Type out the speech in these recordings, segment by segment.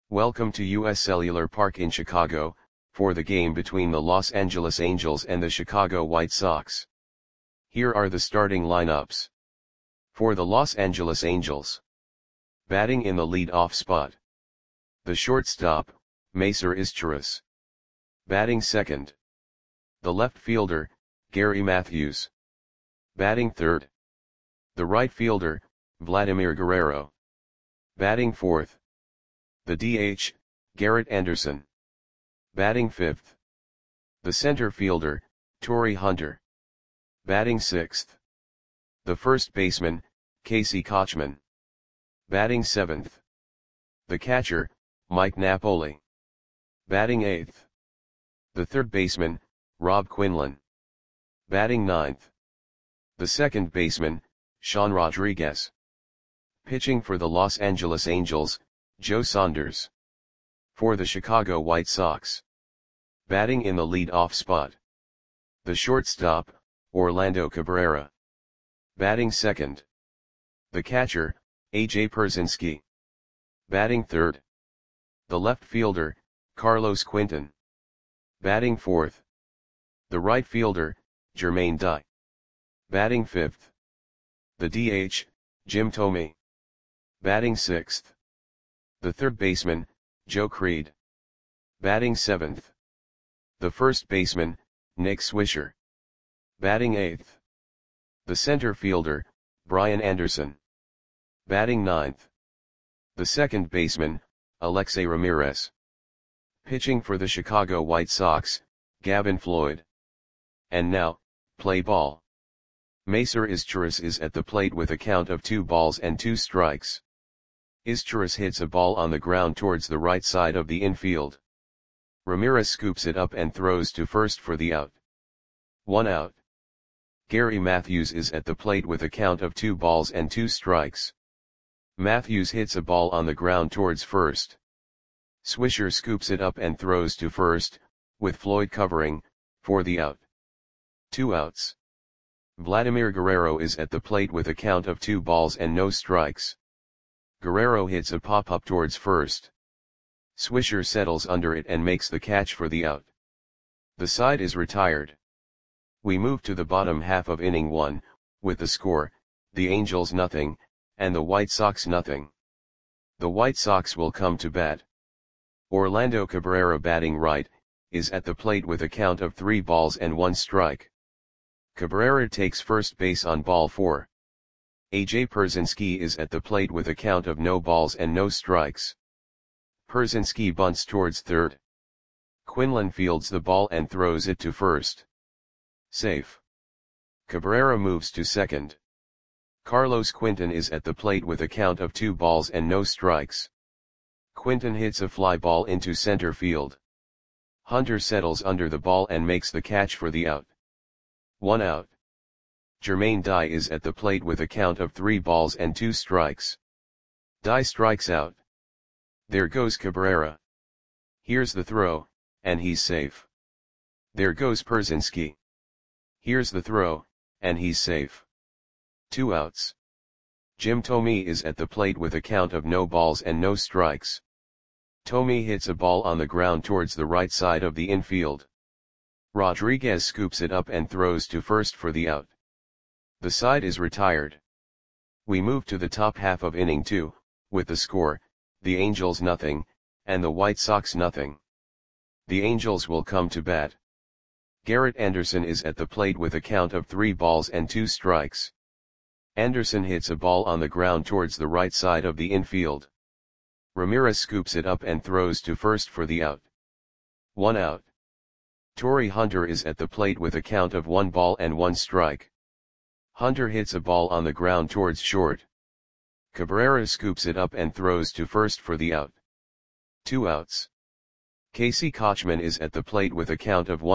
Welcome to US Cellular Park in Chicago, for the game between the Los Angeles Angels and the Chicago White Sox. Here are the starting lineups. For the Los Angeles Angels. Batting in the lead-off spot. The shortstop, Macer Izturis. Batting second. The left fielder, Gary Matthews. Batting third. The right fielder, Vladimir Guerrero. Batting fourth. The DH, Garrett Anderson. Batting fifth. The center fielder, Torii Hunter. Batting sixth. The first baseman, Casey Kotchman. Batting seventh. The catcher, Mike Napoli. Batting eighth. The third baseman, Rob Quinlan. Batting ninth. The second baseman, Sean Rodriguez. Pitching for the Los Angeles Angels, Joe Saunders. For the Chicago White Sox. Batting in the lead-off spot. The shortstop, Orlando Cabrera. Batting second. The catcher, A.J. Pierzynski. Batting third. The left fielder, Carlos Quinton. Batting fourth. The right fielder, Jermaine Dye. Batting fifth. The DH, Jim Thome. Batting sixth. The third baseman, Joe Creed. Batting seventh. The first baseman, Nick Swisher. Batting eighth. The center fielder, Brian Anderson. Batting ninth. The second baseman, Alexei Ramirez. Pitching for the Chicago White Sox, Gavin Floyd. And now, play ball. Macer Izturis is at the plate with a count of 2-2. Izturis hits a ball on the ground towards the right side of the infield. Ramirez scoops it up and throws to first for the out. 1 out. Gary Matthews is at the plate with a count of 2-2. Matthews hits a ball on the ground towards first. Swisher scoops it up and throws to first, with Floyd covering, for the out. 2 outs. Vladimir Guerrero is at the plate with a count of 2-0. Guerrero hits a pop-up towards first. Swisher settles under it and makes the catch for the out. The side is retired. We move to the bottom half of inning 1, with the score, the Angels 0, and the White Sox 0. The White Sox will come to bat. Orlando Cabrera, batting right, is at the plate with a count of 3-1. Cabrera takes first base on ball 4. A.J. Pierzynski is at the plate with a count of 0-0. Pierzynski bunts towards third. Quinlan fields the ball and throws it to first. Safe. Cabrera moves to second. Carlos Quinton is at the plate with a count of 2-0. Quinton hits a fly ball into center field. Hunter settles under the ball and makes the catch for the out. 1 out. Jermaine Dye is at the plate with a count of 3-2. Dye strikes out. There goes Cabrera. Here's the throw, and he's safe. There goes Pierzynski. Here's the throw, and he's safe. 2 outs. Jim Thome is at the plate with a count of 0-0. Thome hits a ball on the ground towards the right side of the infield. Rodriguez scoops it up and throws to first for the out. The side is retired. We move to the top half of inning 2, with the score, the Angels 0, and the White Sox 0. The Angels will come to bat. Garrett Anderson is at the plate with a count of 3-2. Anderson hits a ball on the ground towards the right side of the infield. Ramirez scoops it up and throws to first for the out. 1 out. Torii Hunter is at the plate with a count of 1-1. Hunter hits a ball on the ground towards short. Cabrera scoops it up and throws to first for the out. 2 outs. Casey Kotchman is at the plate with a count of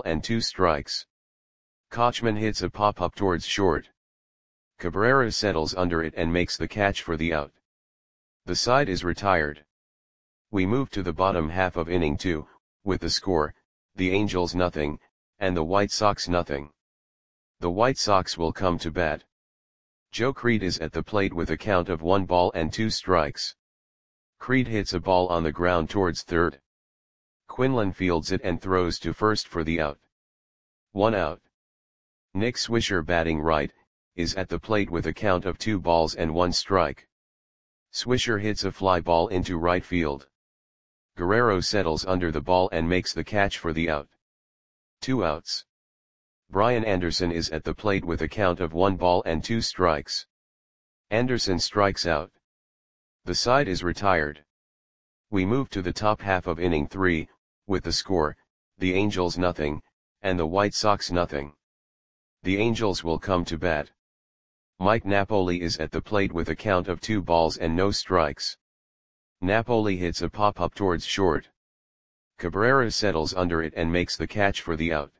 1-2. Kotchman hits a pop-up towards short. Cabrera settles under it and makes the catch for the out. The side is retired. We move to the bottom half of inning 2, with the score, the Angels 0, and the White Sox 0. The White Sox will come to bat. Joe Creed is at the plate with a count of 1-2. Creed hits a ball on the ground towards third. Quinlan fields it and throws to first for the out. 1 out. Nick Swisher, batting right, is at the plate with a count of 2 balls and 1 strike. Swisher hits a fly ball into right field. Guerrero settles under the ball and makes the catch for the out. 2 outs. Brian Anderson is at the plate with a count of 1 ball and 2 strikes. Anderson strikes out. The side is retired. We move to the top half of inning 3, with the score, the Angels nothing, and the White Sox nothing. The Angels will come to bat. Mike Napoli is at the plate with a count of 2 balls and no strikes. Napoli hits a pop-up towards short. Cabrera settles under it and makes the catch for the out.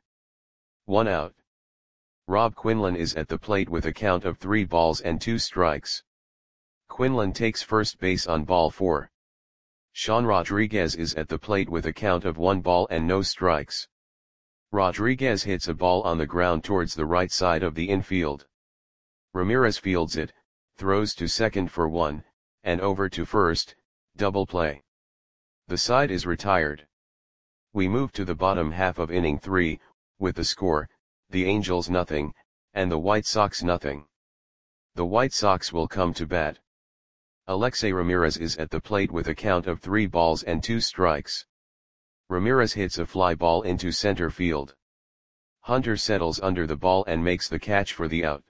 1 out. Rob Quinlan is at the plate with a count of 3 balls and 2 strikes. Quinlan takes first base on ball 4. Sean Rodriguez is at the plate with a count of 1 ball and no strikes. Rodriguez hits a ball on the ground towards the right side of the infield. Ramirez fields it, throws to second for 1, and over to first, double play. The side is retired. We move to the bottom half of inning 3, with the score, the Angels nothing, and the White Sox nothing. The White Sox will come to bat. Alexei Ramirez is at the plate with a count of 3 balls and 2 strikes. Ramirez hits a fly ball into center field. Hunter settles under the ball and makes the catch for the out.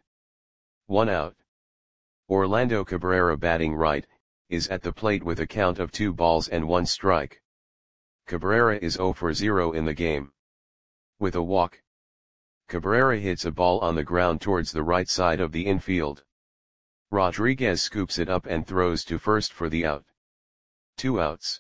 1 out. Orlando Cabrera, batting right, is at the plate with a count of 2 balls and 1 strike. Cabrera is 0 for 0 in the game. With a walk, Cabrera hits a ball on the ground towards the right side of the infield. Rodriguez scoops it up and throws to first for the out. 2 outs.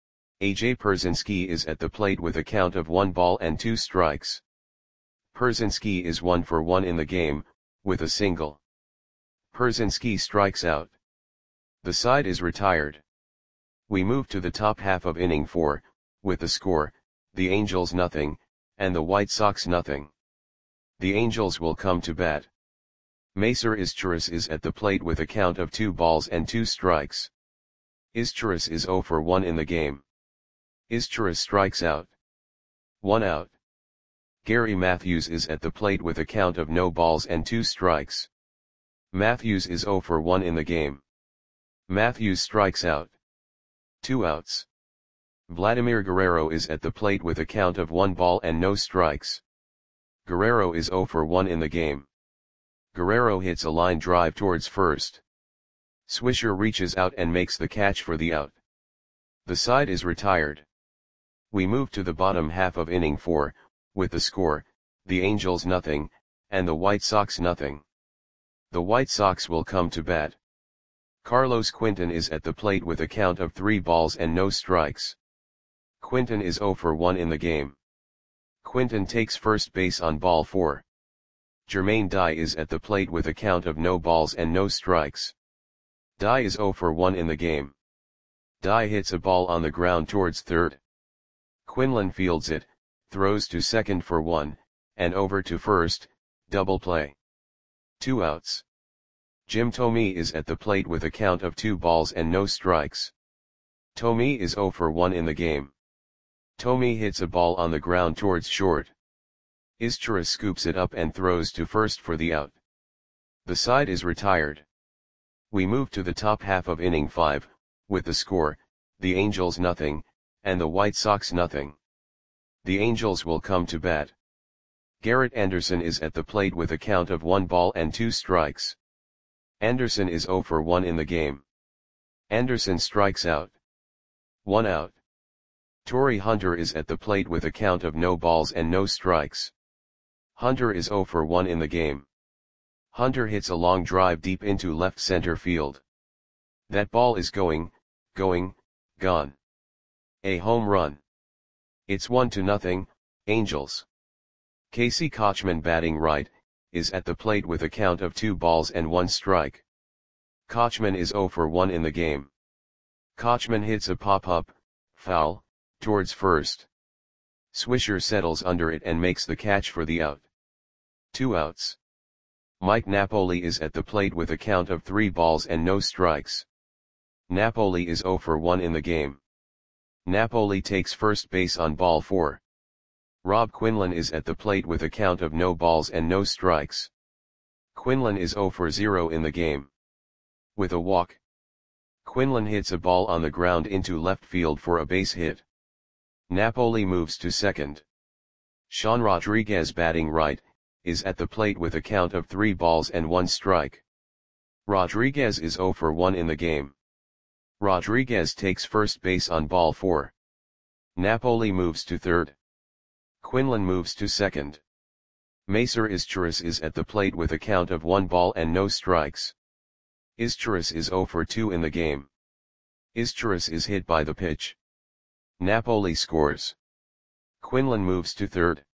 AJ Pierzynski is at the plate with a count of 1 ball and 2 strikes. Pierzynski is 1 for 1 in the game, with a single. Pierzynski strikes out. The side is retired. We move to the top half of inning 4, with the score, the Angels nothing, and the White Sox nothing. The Angels will come to bat. Macer Izturis is at the plate with a count of 2 balls and 2 strikes. Izturis is 0 for 1 in the game. Izturis strikes out. 1 out. Gary Matthews is at the plate with a count of no balls and 2 strikes. Matthews is 0 for 1 in the game. Matthews strikes out. 2 outs. Vladimir Guerrero is at the plate with a count of 1 ball and no strikes. Guerrero is 0 for 1 in the game. Guerrero hits a line drive towards first. Swisher reaches out and makes the catch for the out. The side is retired. We move to the bottom half of inning 4, with the score, the Angels nothing, and the White Sox nothing. The White Sox will come to bat. Carlos Quinton is at the plate with a count of 3 balls and no strikes. Quinton is 0 for 1 in the game. Quinton takes first base on ball 4. Jermaine Dye is at the plate with a count of no balls and no strikes. Dye is 0 for 1 in the game. Dye hits a ball on the ground towards third. Quinlan fields it, throws to second for 1, and over to first, double play. 2 outs. Jim Thome is at the plate with a count of 2 balls and no strikes. Thome is 0 for 1 in the game. Thome hits a ball on the ground towards short. Izturis scoops it up and throws to first for the out. The side is retired. We move to the top half of inning 5, with the score, the Angels nothing, and the White Sox nothing. The Angels will come to bat. Garrett Anderson is at the plate with a count of 1 ball and 2 strikes. Anderson is 0 for 1 in the game. Anderson strikes out. 1 out. Torii Hunter is at the plate with a count of no balls and no strikes. Hunter is 0 for 1 in the game. Hunter hits a long drive deep into left center field. That ball is going, gone. A home run. It's 1-0, Angels. Casey Kotchman, batting right, is at the plate with a count of 2 balls and 1 strike. Kotchman is 0 for 1 in the game. Kotchman hits a pop-up, foul, towards first. Swisher settles under it and makes the catch for the out. 2 outs. Mike Napoli is at the plate with a count of 3 balls and no strikes. Napoli is 0 for 1 in the game. Napoli takes first base on ball 4. Rob Quinlan is at the plate with a count of no balls and no strikes. Quinlan is 0 for 0 in the game. With a walk, Quinlan hits a ball on the ground into left field for a base hit. Napoli moves to second. Sean Rodriguez, batting right, is at the plate with a count of 3 balls and 1 strike. Rodriguez is 0 for 1 in the game. Rodriguez takes first base on ball 4. Napoli moves to third. Quinlan moves to second. Macer Izturis is at the plate with a count of 1 ball and no strikes. Izturis is 0 for 2 in the game. Izturis is hit by the pitch. Napoli scores. Quinlan moves to third.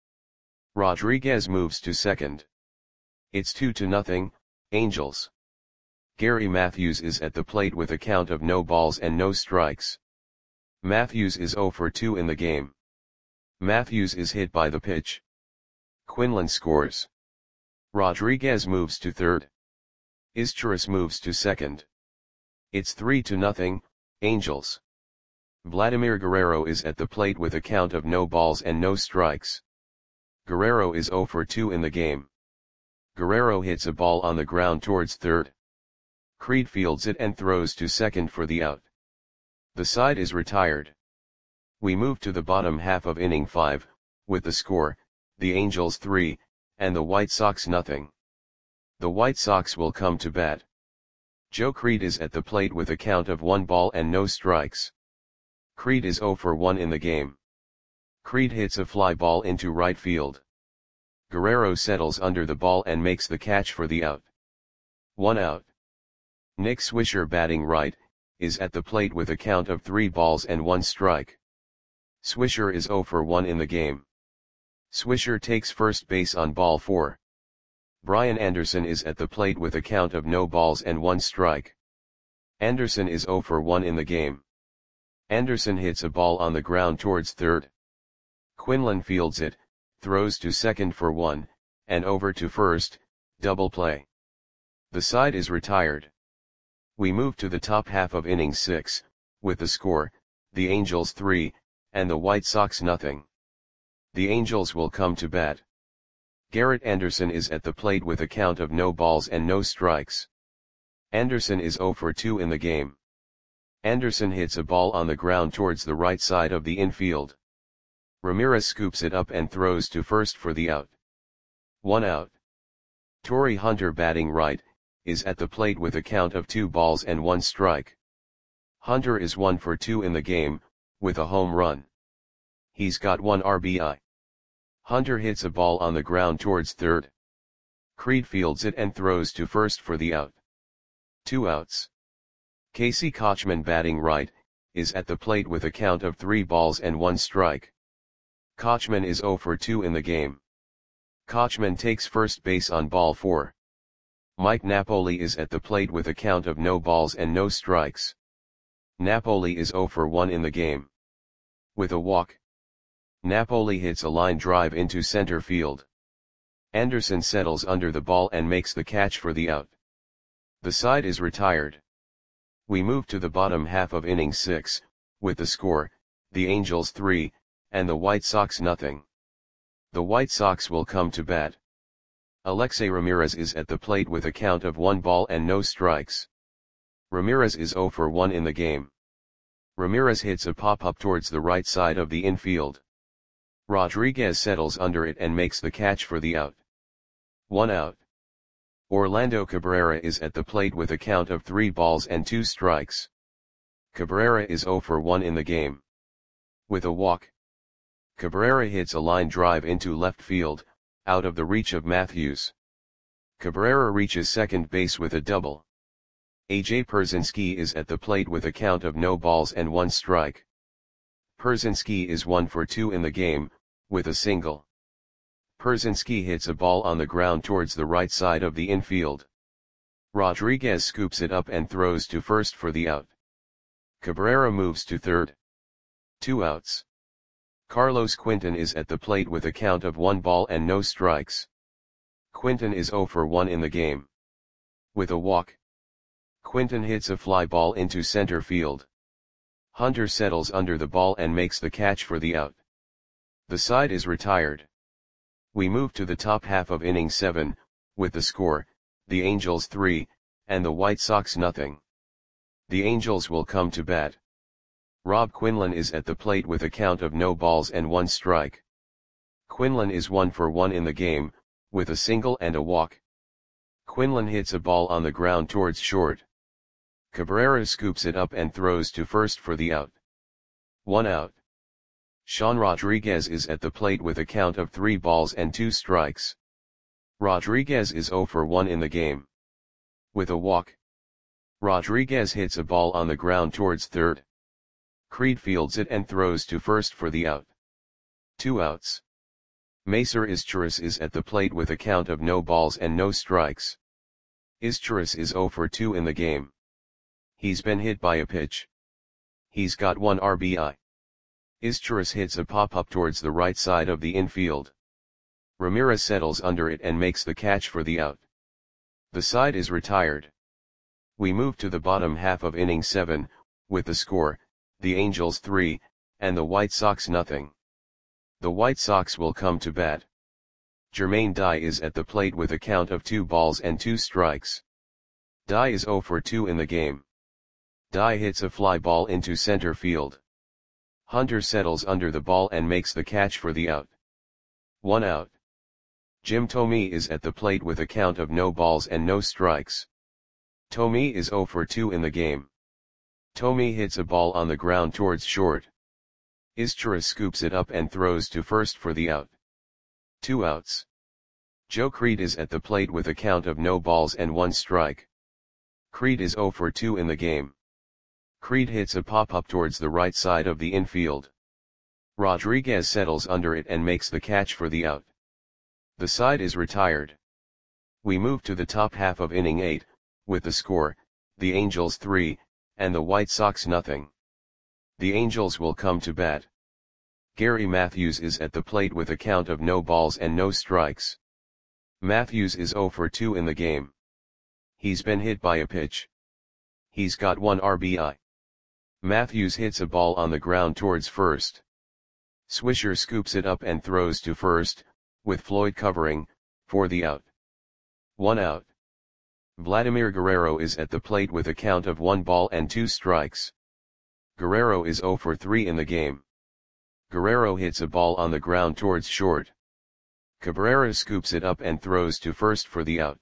Rodriguez moves to second. It's 2-0, Angels. Gary Matthews is at the plate with a count of no balls and no strikes. Matthews is 0 for 2 in the game. Matthews is hit by the pitch. Quinlan scores. Rodriguez moves to third. Izturis moves to second. It's 3-0, Angels. Vladimir Guerrero is at the plate with a count of no balls and no strikes. Guerrero is 0 for 2 in the game. Guerrero hits a ball on the ground towards third. Creed fields it and throws to second for the out. The side is retired. We move to the bottom half of inning 5, with the score, the Angels 3, and the White Sox nothing. The White Sox will come to bat. Joe Creed is at the plate with a count of 1 ball and no strikes. Creed is 0 for 1 in the game. Creed hits a fly ball into right field. Guerrero settles under the ball and makes the catch for the out. 1 out. Nick Swisher, batting right, is at the plate with a count of 3 balls and 1 strike. Swisher is 0 for 1 in the game. Swisher takes first base on ball 4. Brian Anderson is at the plate with a count of no balls and 1 strike. Anderson is 0 for 1 in the game. Anderson hits a ball on the ground towards third. Quinlan fields it, throws to second for 1, and over to first, double play. The side is retired. We move to the top half of inning 6, with the score, the Angels 3, and the White Sox nothing. The Angels will come to bat. Garrett Anderson is at the plate with a count of no balls and no strikes. Anderson is 0 for 2 in the game. Anderson hits a ball on the ground towards the right side of the infield. Ramirez scoops it up and throws to first for the out. 1 out. Torrey Hunter, batting right, is at the plate with a count of 2 balls and 1 strike. Hunter is 1 for 2 in the game, with a home run. He's got 1 RBI. Hunter hits a ball on the ground towards third. Creed fields it and throws to first for the out. 2 outs. Casey Kochman, batting right, is at the plate with a count of 3 balls and 1 strike. Kochman is 0 for 2 in the game. Kochman takes first base on ball 4. Mike Napoli is at the plate with a count of no balls and no strikes. Napoli is 0 for 1 in the game. With a walk, Napoli hits a line drive into center field. Anderson settles under the ball and makes the catch for the out. The side is retired. We move to the bottom half of inning 6, with the score, the Angels 3, and the White Sox nothing. The White Sox will come to bat. Alexei Ramirez is at the plate with a count of 1 ball and no strikes. Ramirez is 0 for 1 in the game. Ramirez hits a pop-up towards the right side of the infield. Rodriguez settles under it and makes the catch for the out. 1 out. Orlando Cabrera is at the plate with a count of 3 balls and 2 strikes. Cabrera is 0 for 1 in the game. With a walk, Cabrera hits a line drive into left field, out of the reach of Matthews. Cabrera reaches second base with a double. AJ Pierzynski is at the plate with a count of no balls and 1 strike. Pierzynski is 1 for 2 in the game, with a single. Pierzynski hits a ball on the ground towards the right side of the infield. Rodriguez scoops it up and throws to first for the out. Cabrera moves to third. 2 outs. Carlos Quinton is at the plate with a count of 1 ball and no strikes. Quinton is 0 for 1 in the game. With a walk, Quinton hits a fly ball into center field. Hunter settles under the ball and makes the catch for the out. The side is retired. We move to the top half of inning 7, with the score, the Angels 3, and the White Sox nothing. The Angels will come to bat. Rob Quinlan is at the plate with a count of no balls and 1 strike. Quinlan is 1 for 1 in the game, with a single and a walk. Quinlan hits a ball on the ground towards short. Cabrera scoops it up and throws to first for the out. 1 out. Sean Rodriguez is at the plate with a count of 3 balls and 2 strikes. Rodriguez is 0 for 1 in the game. With a walk. Rodriguez hits a ball on the ground towards third. Creed fields it and throws to first for the out. 2 outs. Macer Izturis is at the plate with a count of no balls and no strikes. Izturis is 0 for 2 in the game. He's been hit by a pitch. He's got 1 RBI. Izturis hits a pop-up towards the right side of the infield. Ramirez settles under it and makes the catch for the out. The side is retired. We move to the bottom half of inning 7, with the score, the Angels 3, and the White Sox nothing. The White Sox will come to bat. Jermaine Dye is at the plate with a count of 2 balls and 2 strikes. Dye is 0 for 2 in the game. Dye hits a fly ball into center field. Hunter settles under the ball and makes the catch for the out. 1 out. Jim Thome is at the plate with a count of no balls and no strikes. Thome is 0 for 2 in the game. Thome hits a ball on the ground towards short. Izturis scoops it up and throws to first for the out. 2 outs. Joe Creed is at the plate with a count of no balls and 1 strike. Creed is 0 for 2 in the game. Creed hits a pop-up towards the right side of the infield. Rodriguez settles under it and makes the catch for the out. The side is retired. We move to the top half of inning 8, with the score, the Angels 3, and the White Sox nothing. The Angels will come to bat. Gary Matthews is at the plate with a count of no balls and no strikes. Matthews is 0 for 2 in the game. He's been hit by a pitch. He's got 1 RBI. Matthews hits a ball on the ground towards first. Swisher scoops it up and throws to first, with Floyd covering, for the out. 1 out. Vladimir Guerrero is at the plate with a count of 1 ball and 2 strikes. Guerrero is 0 for 3 in the game. Guerrero hits a ball on the ground towards short. Cabrera scoops it up and throws to first for the out.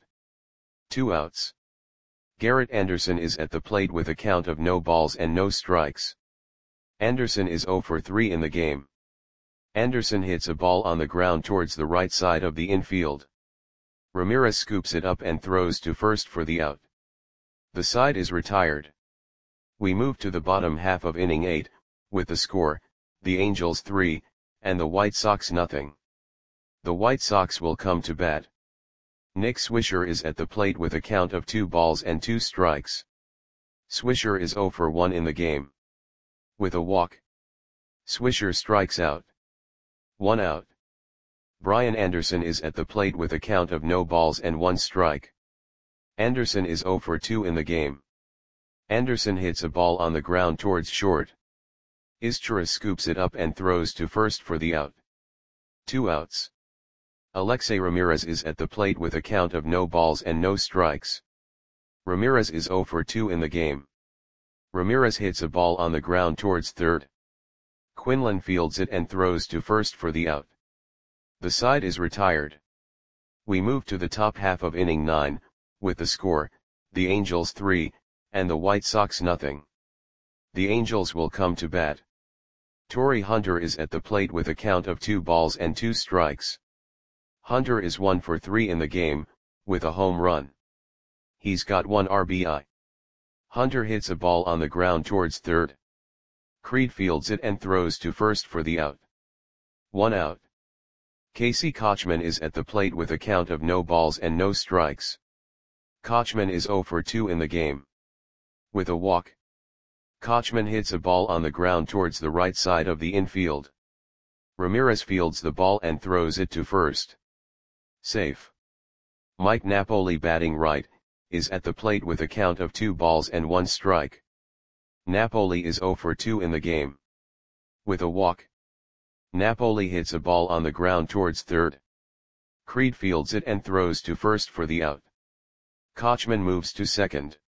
2 outs. Garrett Anderson is at the plate with a count of no balls and no strikes. Anderson is 0 for 3 in the game. Anderson hits a ball on the ground towards the right side of the infield. Ramirez scoops it up and throws to first for the out. The side is retired. We move to the bottom half of inning 8, with the score, the Angels 3, and the White Sox nothing. The White Sox will come to bat. Nick Swisher is at the plate with a count of 2 balls and 2 strikes. Swisher is 0 for 1 in the game. With a walk. Swisher strikes out. 1 out. Brian Anderson is at the plate with a count of no balls and 1 strike. Anderson is 0 for 2 in the game. Anderson hits a ball on the ground towards short. Izturis scoops it up and throws to first for the out. 2 outs. Alexei Ramirez is at the plate with a count of no balls and no strikes. Ramirez is 0 for 2 in the game. Ramirez hits a ball on the ground towards third. Quinlan fields it and throws to first for the out. The side is retired. We move to the top half of inning 9, with the score, the Angels 3, and the White Sox nothing. The Angels will come to bat. Torrey Hunter is at the plate with a count of 2 balls and 2 strikes. Hunter is 1 for 3 in the game, with a home run. He's got 1 RBI. Hunter hits a ball on the ground towards third. Creed fields it and throws to first for the out. 1 out. Casey Kochman is at the plate with a count of no balls and no strikes. Kochman is 0 for 2 in the game. With a walk. Kochman hits a ball on the ground towards the right side of the infield. Ramirez fields the ball and throws it to first. Safe. Mike Napoli batting right, is at the plate with a count of 2 balls and 1 strike. Napoli is 0 for 2 in the game. With a walk, Napoli hits a ball on the ground towards third. Creed fields it and throws to first for the out. Kochman moves to second.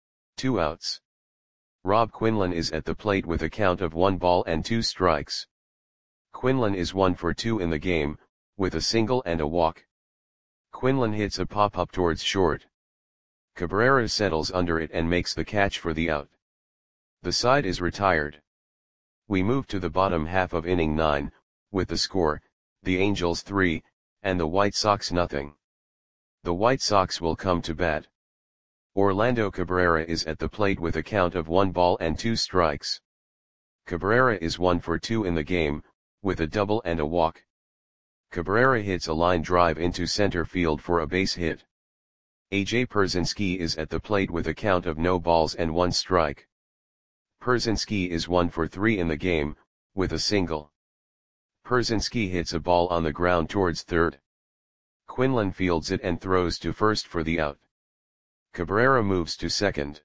2 outs. Rob Quinlan is at the plate with a count of 1 ball and 2 strikes. Quinlan is 1 for 2 in the game, with a single and a walk. Quinlan hits a pop-up towards short. Cabrera settles under it and makes the catch for the out. The side is retired. We move to the bottom half of inning 9, with the score, the Angels 3, and the White Sox nothing. The White Sox will come to bat. Orlando Cabrera is at the plate with a count of 1 ball and 2 strikes. Cabrera is 1 for 2 in the game, with a double and a walk. Cabrera hits a line drive into center field for a base hit. A.J. Pierzynski is at the plate with a count of no balls and 1 strike. Pierzynski is 1 for 3 in the game, with a single. Pierzynski hits a ball on the ground towards third. Quinlan fields it and throws to first for the out. Cabrera moves to second.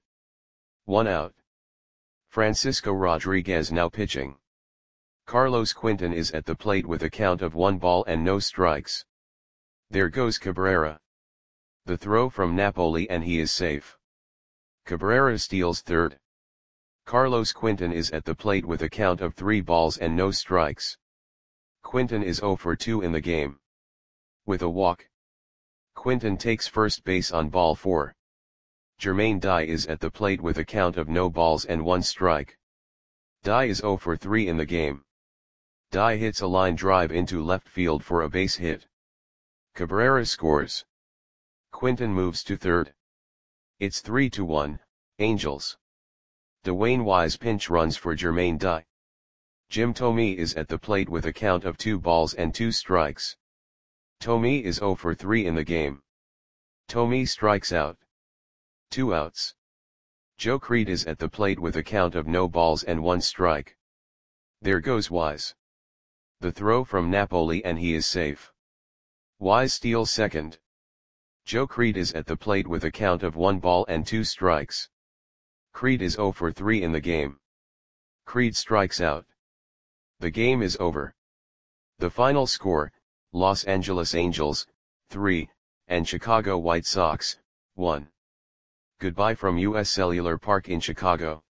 1 out. Francisco Rodriguez now pitching. Carlos Quinton is at the plate with a count of 1 ball and no strikes. There goes Cabrera. The throw from Napoli and he is safe. Cabrera steals third. Carlos Quinton is at the plate with a count of 3 balls and no strikes. Quinton is 0 for 2 in the game. With a walk, Quinton takes first base on ball 4. Jermaine Dye is at the plate with a count of no balls and 1 strike. Dye is 0 for 3 in the game. Dye hits a line drive into left field for a base hit. Cabrera scores. Quinton moves to third. It's 3-1, Angels. Dwayne Wise pinch runs for Jermaine Dye. Jim Thome is at the plate with a count of 2 balls and 2 strikes. Thome is 0 for 3 in the game. Thome strikes out. 2 outs. Joe Creed is at the plate with a count of no balls and 1 strike. There goes Wise. The throw from Napoli and he is safe. Wise steals second. Joe Creed is at the plate with a count of 1 ball and 2 strikes. Creed is 0 for 3 in the game. Creed strikes out. The game is over. The final score, Los Angeles Angels, 3, and Chicago White Sox, 1. Goodbye from US Cellular Park in Chicago.